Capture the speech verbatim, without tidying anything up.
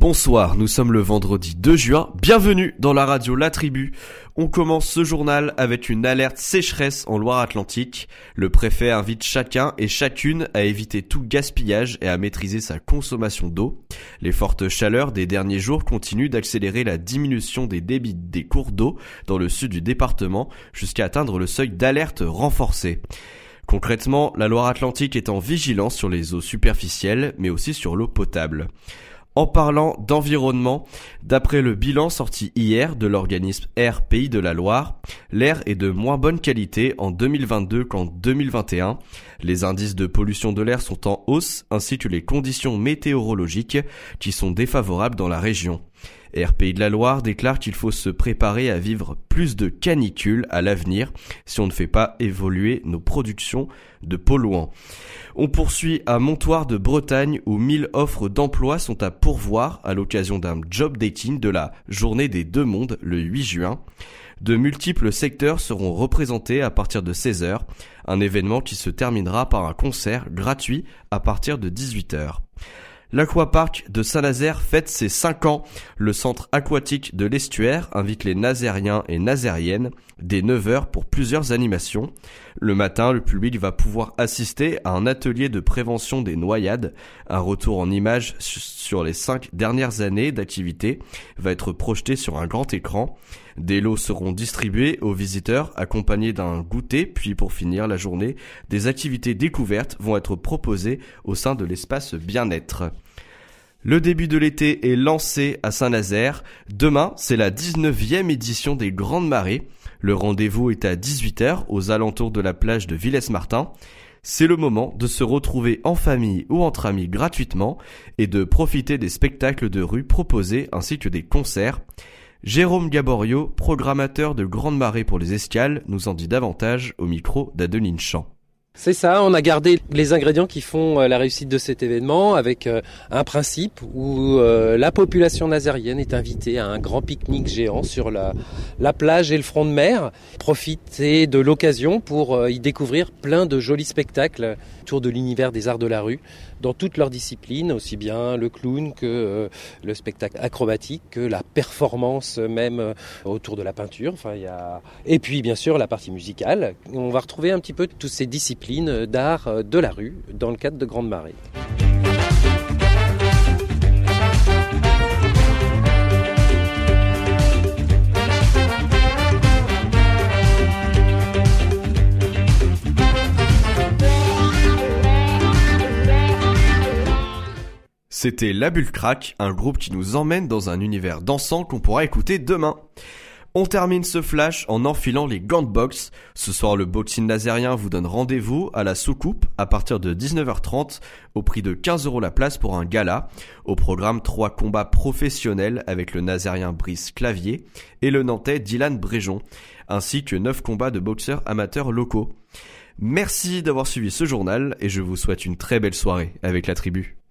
Bonsoir, nous sommes le vendredi deux juin, bienvenue dans la radio La Tribu. On commence ce journal avec une alerte sécheresse en Loire-Atlantique. Le préfet invite chacun et chacune à éviter tout gaspillage et à maîtriser sa consommation d'eau. Les fortes chaleurs des derniers jours continuent d'accélérer la diminution des débits des cours d'eau dans le sud du département jusqu'à atteindre le seuil d'alerte renforcé. Concrètement, la Loire-Atlantique est en vigilance sur les eaux superficielles, mais aussi sur l'eau potable. En parlant d'environnement, d'après le bilan sorti hier de l'organisme Air Pays de la Loire, l'air est de moins bonne qualité en deux mille vingt-deux qu'en deux mille vingt et un. Les indices de pollution de l'air sont en hausse, ainsi que les conditions météorologiques qui sont défavorables dans la région. Air Pays de la Loire déclare qu'il faut se préparer à vivre plus de canicules à l'avenir si on ne fait pas évoluer nos productions de polluants. On poursuit à Montoire de Bretagne où mille offres d'emploi sont à pourvoir à l'occasion d'un job dating de la Journée des Deux Mondes le huit juin. De multiples secteurs seront représentés à partir de seize heures, un événement qui se terminera par un concert gratuit à partir de dix-huit heures. L'Aquapark de Saint-Nazaire fête ses cinq ans. Le centre aquatique de l'Estuaire invite les Nazériens et Nazériennes dès neuf heures pour plusieurs animations. Le matin, le public va pouvoir assister à un atelier de prévention des noyades. Un retour en images sur les cinq dernières années d'activité va être projeté sur un grand écran. Des lots seront distribués aux visiteurs accompagnés d'un goûter, puis pour finir la journée, des activités découvertes vont être proposées au sein de l'espace bien-être. Le début de l'été est lancé à Saint-Nazaire. Demain, c'est la dix-neuvième édition des Grandes Marées. Le rendez-vous est à dix-huit heures aux alentours de la plage de Villers-Martin. C'est le moment de se retrouver en famille ou entre amis gratuitement et de profiter des spectacles de rue proposés ainsi que des concerts. Jérôme Gaborio, programmateur de Grandes Marées pour les Escales, nous en dit davantage au micro d'Adeline Champ. C'est ça, on a gardé les ingrédients qui font la réussite de cet événement avec un principe où la population nazérienne est invitée à un grand pique-nique géant sur la, la plage et le front de mer. Profiter de l'occasion pour y découvrir plein de jolis spectacles autour de l'univers des arts de la rue dans toutes leurs disciplines, aussi bien le clown que le spectacle acrobatique, que la performance même autour de la peinture. Enfin, il y a... Et puis bien sûr la partie musicale. On va retrouver un petit peu toutes ces disciplines d'art de la rue dans le cadre de Grandes Marées. C'était La Bulle Crack, un groupe qui nous emmène dans un univers dansant qu'on pourra écouter demain. On termine ce flash en enfilant les gants de boxe. Ce soir, le boxing nazérien vous donne rendez-vous à la Soucoupe à partir de dix-neuf heures trente au prix de quinze euros la place pour un gala. Au programme, trois combats professionnels avec le nazérien Brice Clavier et le nantais Dylan Bréjon, ainsi que neuf combats de boxeurs amateurs locaux. Merci d'avoir suivi ce journal et je vous souhaite une très belle soirée avec la tribu.